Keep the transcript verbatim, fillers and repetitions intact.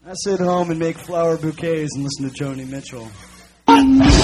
I sit home and make flower bouquets and listen to Joni Mitchell.